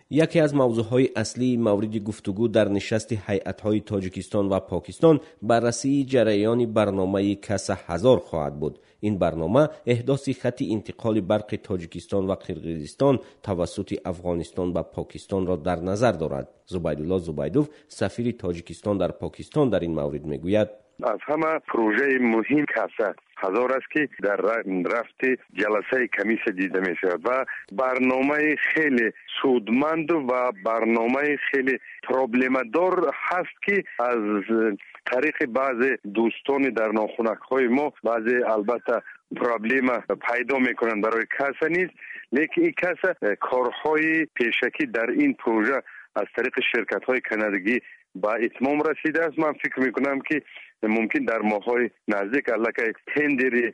یکی از موضوعهای اصلی مورد گفتگو در نشست هیئت‌های تاجیکستان و پاکستان بررسی جریان برنامه کاس 1000 خواهد بود. این برنامه احداث خط انتقال برق تاجیکستان و قرقیزستان توسط افغانستان و پاکستان را در نظر دارد. زبیدالله زبیدوف سفیر تاجیکستان در پاکستان در این مورد میگوید: از همه پروژه مهم کاس 1000 است که در رفت جلسه کمیسیون دیده می شود و برنامه خیلی سودمند و برنامه خیلی پروبلم دار هست که از طریق بعض دوستان در ناخنک های ما بعضی البته پروبلم پیدا میکنند برای کاس نیست، لیکن این کاس کارهای پیشکی در این پروژه از طریق شرکت های کانادایی با اتمام رسیده است. من فکر میکنم که ممکن در ماهای نزدیک البته تندر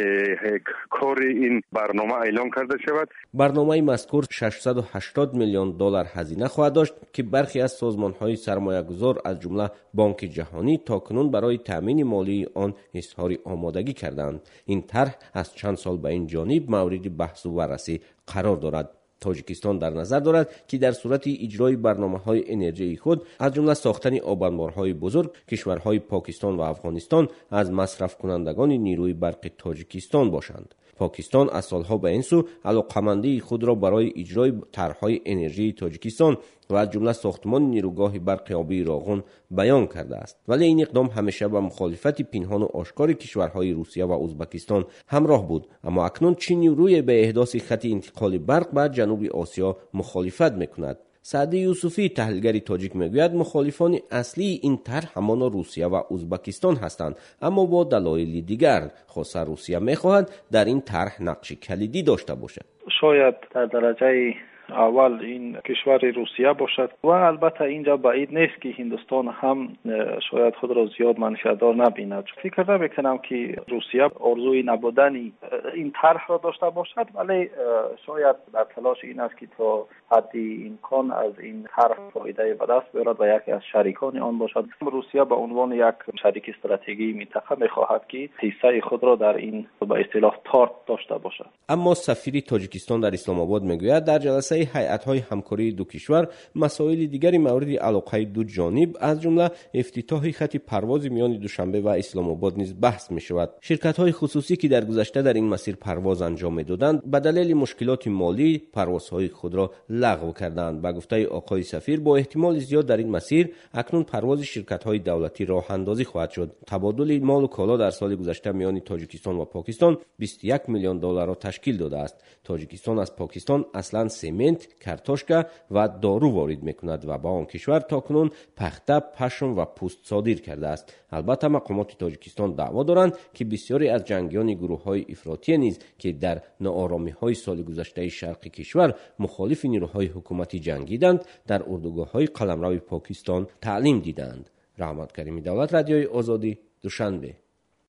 کار این برنامه اعلام کرده شود. برنامه مذکور 680 میلیون دلار هزینه خواهد داشت که برخی از سازمان‌های سرمایه‌گذار از جمله بانک جهانی تاکنون برای تامین مالی آن اظهار آمادگی کردند. این طرح از چند سال به این جانب مورد بحث و بررسی قرار دارد. تاجیکستان در نظر دارد که در صورت اجرای برنامه‌های انرژی خود از جمله ساختن آبانبارهای بزرگ، کشورهای پاکستان و افغانستان از مصرف کنندگان نیروی برق تاجیکستان باشند. پاکستان از سالها به این سو علاقمندی خود را برای اجرای طرح‌های انرژی تاجیکستان و از جمله ساختمان نیروگاه برق آبی راغون بیان کرده است، ولی این اقدام همیشه با مخالفت پنهان و آشکار کشورهای روسیه و ازبکستان همراه بود. اما اکنون چین روی به احداث خط انتقال برق به جنوب آسیا مخالفت میکند. سعدی یوسفی تحلیلگر تاجیک میگوید مخالفان اصلی این طرح همان روسیه و ازبکستان هستند، اما با دلایل دیگر. خاصه روسیه میخواهد در این طرح نقش کلیدی داشته باشد. شاید در درجه اول این کشور روسیه باشد و البته اینجا بعید نیست که هندوستان هم شاید خود را زیاد منشأدار نبیند. فکر نمیکنم که روسیه آرزوی نبودن این طرح را داشته باشد، ولی شاید در تلاش این است که تا حدی امکان از این طرح فایده به دست بیارد و یکی از شریکان آن باشد. روسیه به عنوان یک شریک استراتژیکی منطقه میخواهد که حصه خود را در این به اصطلاح تارت داشته باشد. اما سفیر تاجیکستان در اسلام آباد میگوید در جلسه هیئت‌های همکاری دو کشور مسائل دیگری مورد علاقه دو جانب از جمله افتتاح خط پرواز میان دوشنبه و اسلام آباد نیز بحث می‌شود. شرکت‌های خصوصی که در گذشته در این مسیر پرواز انجام می‌دادند به دلیل مشکلات مالی پروازهای خود را لغو کردند. به گفته آقای سفیر با احتمال زیاد در این مسیر اکنون پرواز شرکت‌های دولتی راه اندازی خواهد شد. تبادل مال و کالا در سال گذشته میان تاجیکستان و پاکستان 21 میلیون دلار را تشکیل داده است. تاجیکستان از پاکستان اصلاً سمنت، کارتوشکا و دارو وارد میکند و با آن کشور تاکنون پخته، پشم و پوست صادر کرده است. البته مقامات تاجیکستان دعوا دارند که بسیاری از جنگیان گروه‌های افراطی نیز که در ناآرامی‌های سال گذشته شرق کشور مخالف نیروهای حکومتی جنگیدند در اردوگاه‌های قلمرو پاکستان تعلیم دیدند. رحمت کریمی، دولت رادیوی آزادی، دوشنبه.